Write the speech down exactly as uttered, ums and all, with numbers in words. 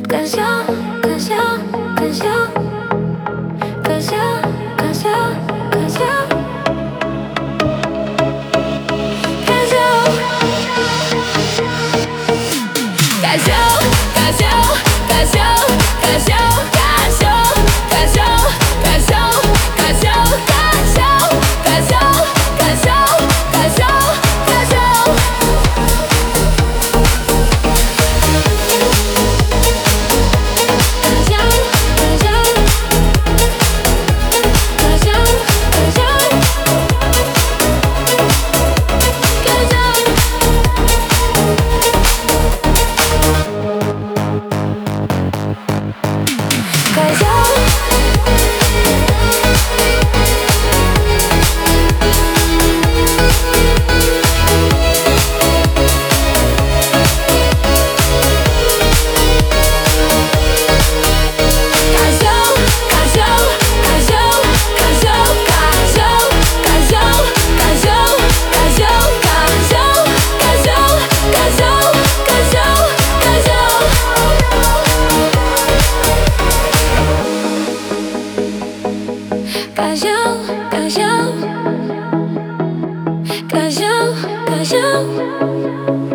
Canción, canción, canción, canción, canción, canción, canción, canción, canción, canción, canción, canción, canción, canción, canción, canción, canción, canción, canción, canción. Canción, canción, canción, canción.